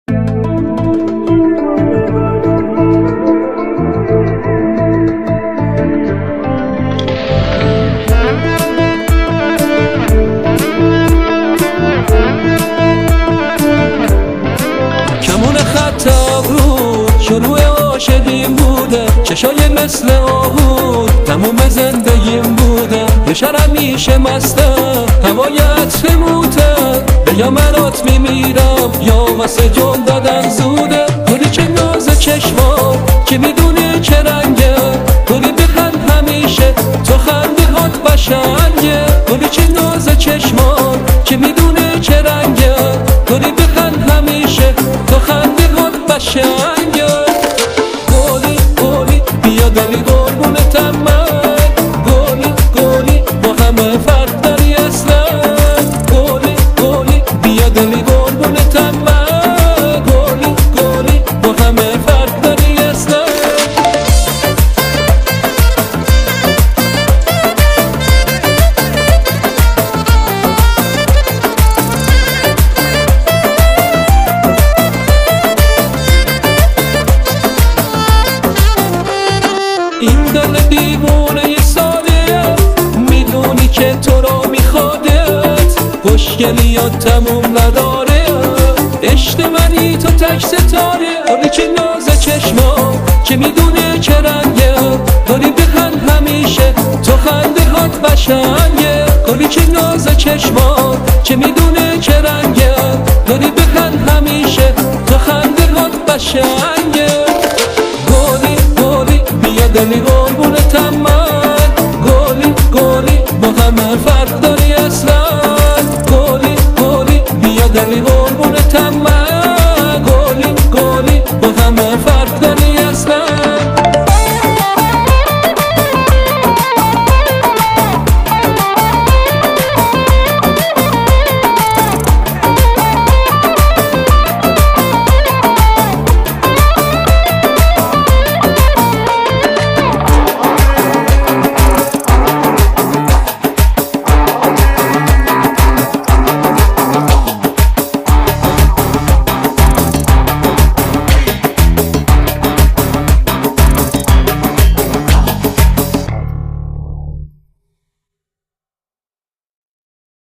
کمون خط آبرود شروع عاشقیم بوده، چشای مثل آهود تموم زندگیم بوده. یه شب همیشه مستم هوای عطر موته، یا منات میمیرم یا واسه جون دادن زوده. گلی چه ناز چشما که میدونی چه رنگه، گلی بخند همیشه تو خنده هات قشنگه. گلی چه ناز چشما که میدونی چه رنگه، گلی بخند همیشه تو خنده هات قشنگه. گلی گلی بیا دلی قربونتم من، گلی گلی با همه فرق داری اصلا. گلی گلی بیا دلی قربونتم من، گلی گلی با همه فرق داری اصلا. این دل دیوونه یه ساله میدونی که تو رو میخوادت، خوشگلیات تموم نداره، عشق منی تو تک ستاره. گلی چه ناز چشما که میدونه چه رنگه، گلی بخند همیشه تو خنده هات قشنگه. گلی چه ناز چشما که میدونه چه رنگه، گلی بخند همیشه تو خنده هات قشنگه.